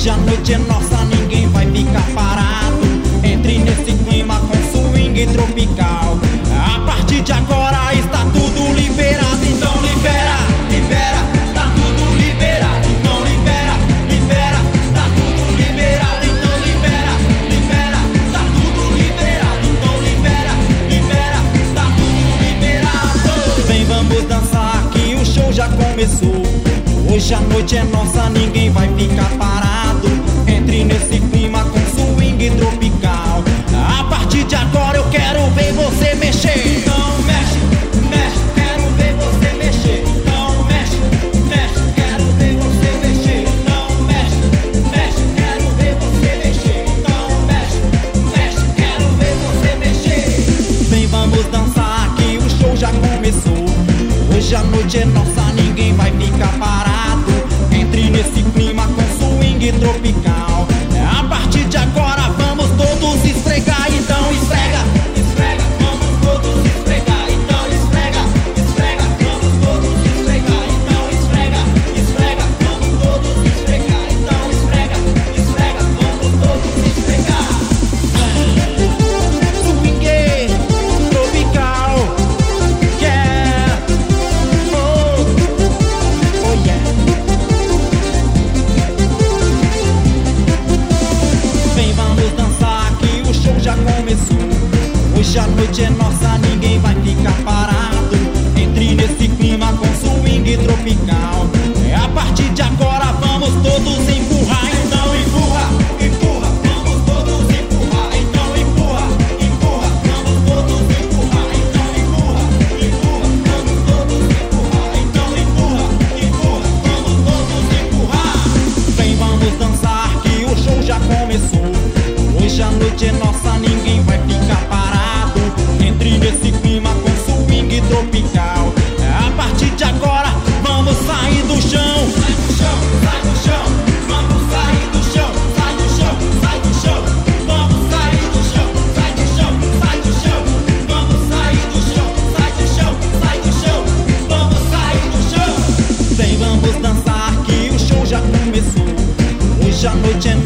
Hoje a noite é nossa, ninguém vai ficar parado. Entre nesse clima com swing tropical. A partir de agora está tudo liberado. Então libera, libera, tá tudo liberado. Então libera, libera, tá tudo liberado. Então libera, libera, tá tudo liberado. Então libera, libera, tá tudo liberado. Vem, vamos dançar que o show já começou. Hoje a noite é nossa, ninguém vai ficar parado. Entre nesse clima com swing tropical. A partir de agora eu quero ver você mexer. Então mexe, mexe, quero ver você mexer. Então mexe, mexe, quero ver você mexer. Então mexe, mexe, quero ver você mexer. Então mexe, mexe, quero ver você mexer. Vem, vamos dançar que o show já começou. Hoje a noite é nossa, ninguém vai ficar parado. Entre nesse clima com swing tropical. A partir de agora vamos todos esfregar. Então esfrega, esfrega, vamos todos esfregar. Então esfrega, esfrega, vamos todos esfregar. Então esfrega, esfrega, vamos todos esfregar. Então esfrega, esfrega, vamos todos esfregar. Swing tropical, yeah, oh, oh yeah. Vem, vamos dançar que o show já começou. Hoje a noite é nossa, ninguém vai ficar parado. Entre nesse clima com swing tropical. A partir de agora vamos todos empurrar. Então empurra, empurra, vamos todos empurrar. Então empurra, empurra, vamos todos empurrar. Então empurra, empurra, vamos todos empurrar. Então empurra, empurra, vamos todos empurrar. Vem, vamos dançar que o show já começou. Hoje a noite é nossa, ninguém vai ficar parado. Entre nesse clima com swing tropical. A partir de agora vamos sair do chão. Sai do chão, sai do chão. Vamos sair do chão, sai do chão, sai do chão. Vamos sair do chão, sai do chão, sai do chão. Vamos sair do chão, sai do chão, sai do chão. Vamos sair do chão. Vem, vamos dançar que o show já começou. Hoje a noite é